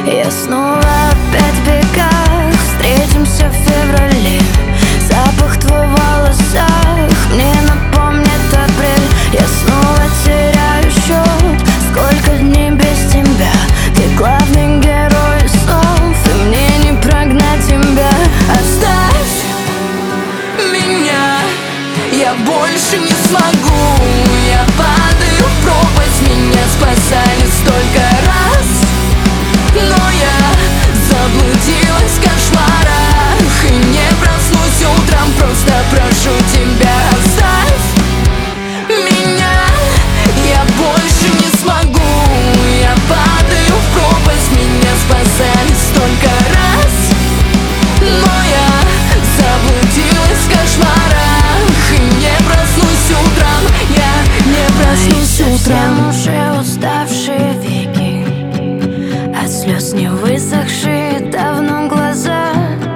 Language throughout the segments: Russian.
Я снова опять в бегах, встретимся в феврале. Запах твой в волосах мне напомнит апрель. Я снова теряю счет, сколько дней без тебя. Ты главный герой снов, и мне не прогнать тебя. Оставь меня, я больше не смогу. Я падаю в пропасть, меня спасали столько раз, но я заблудилась в кошмарах и не проснусь утром, просто прошу тебя. Оставь меня, я больше не смогу. Я падаю в пропасть, меня спасали столько раз, но я заблудилась в кошмарах и не проснусь утром. Я не проснусь утром. Уже уставшие веки, от слез не высохшие давно глаза,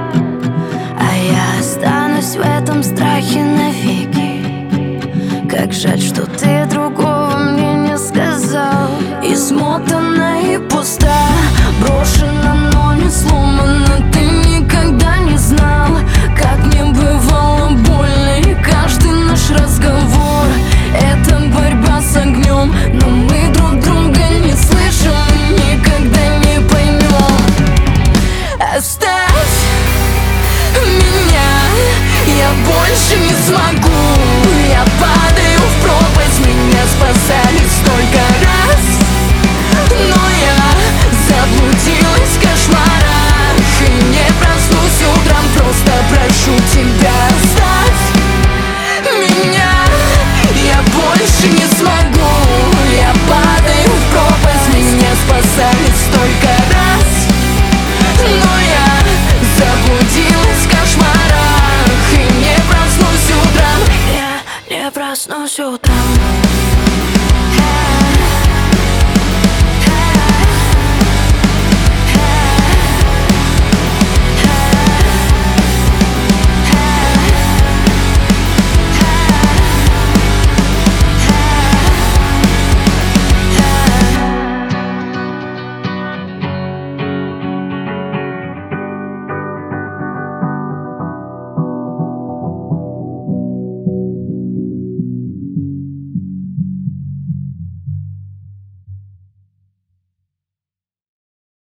а я останусь в этом страхе навеки. Как жаль, что ты другого мне не сказал. Измотана и пуста, брошена, но не сломана. Ты никогда не знал, как мне бывало больно. И каждый наш разговор — это борьба с огнем. Но мы друг друга не слышим и никогда не поймем. Оставь меня, я больше не смогу. Я падаю в пропасть, меня спасали столько раз, но я заблудилась в кошмарах и не проснусь утром, просто прошу тебя. Оставь меня, я больше не смогу. Я падаю в пропасть, меня спасали столько раз, но я заблудилась в кошмарах и не проснусь утром. Я не проснусь утром.